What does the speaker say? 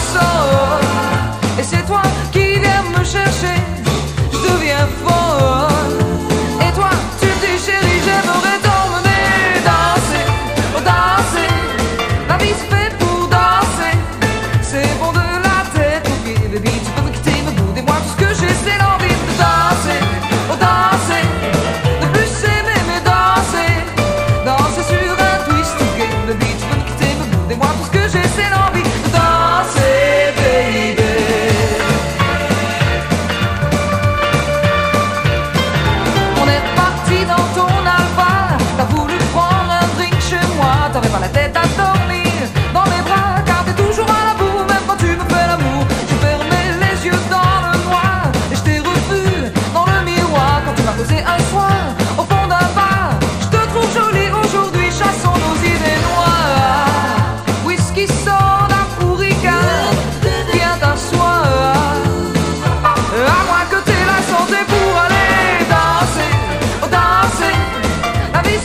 sol. Et c'est toi qui viens me chercher, je deviens folle. Et toi, tu me dis chérie, j'aimerais t'emmener danser, oh danser. La vie se fait pour danser, c'est bon de la tête aux pieds, baby, tu peux